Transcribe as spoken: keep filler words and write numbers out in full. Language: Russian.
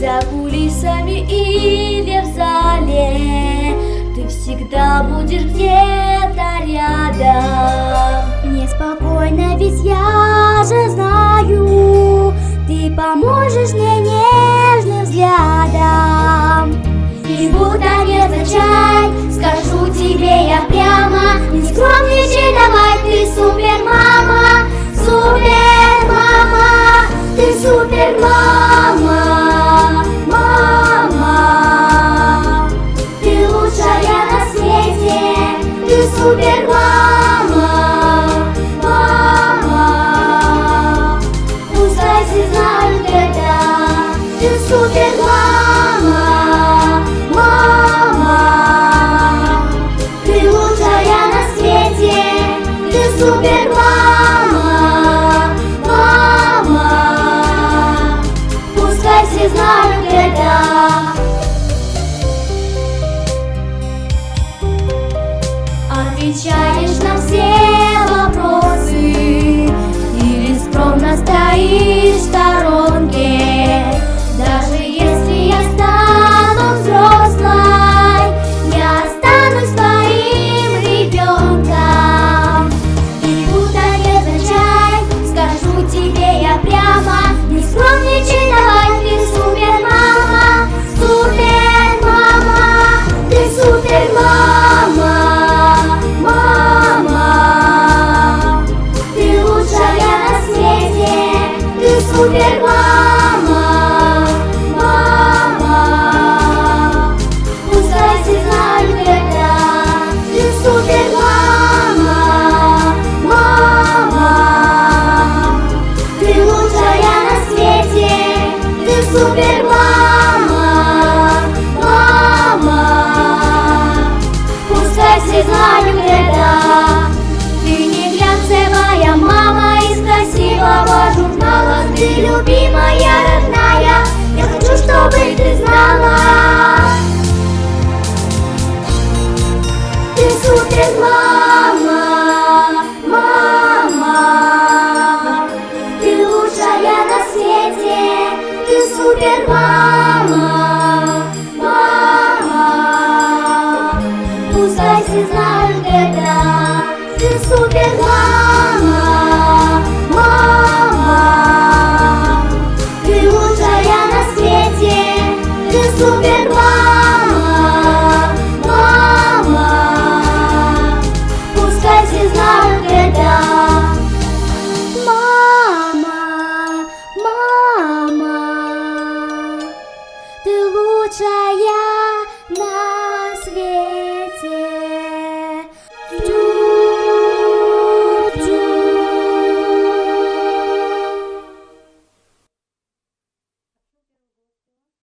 За кулисами или в зале ты всегда будешь где-то рядом. Неспокойно, ведь я же знаю, ты поможешь мне нежным взглядом. И будто невзначай скажу тебе я прямо: не скромничай, давай, ты супер мама, супер мама, ты супер мама, мама, ты лучшая на свете, ты супер мама, мама, пускай все знают это, ты супер мама, мама, ты лучшая на свете, ты супер мама, мама, пускай все знают это. Отвечаешь на все вопросы или скромно стоишь в сторонке. Даже если я стану взрослой, я останусь твоим ребенком. И будто невзначай скажу тебе я прямо: не скромничай, давай, ты супер мама, супер мама, ты супер мама, мама, ты лучшая на свете, ты супер мама, мама, пускай все знают это, ты супер мама, мама, ты лучшая на свете, ты супер мама, мама, пускай все знают это. Ты не глянцевая мама из красивого журнала, ты любимая